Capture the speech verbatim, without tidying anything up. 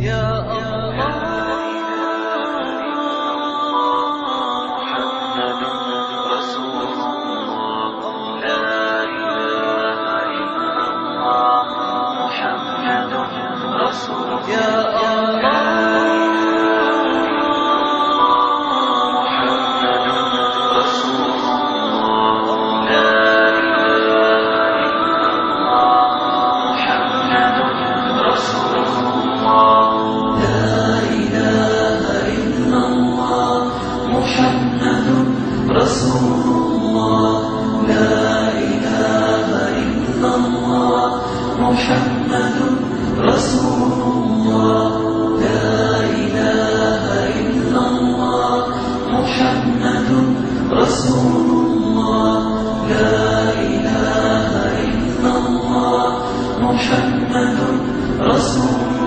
يا الله محمد رسول الله لا إله إلا الله محمد رسول الله يا الله محمد رسول الله لا إله إلا الله محمد رسول الله لا إله إلا الله محمد رسول الله لا إله إلا الله محمد رسول الله لا إله إلا الله محمد رسول الله لا إله إلا الله محمد رسول الله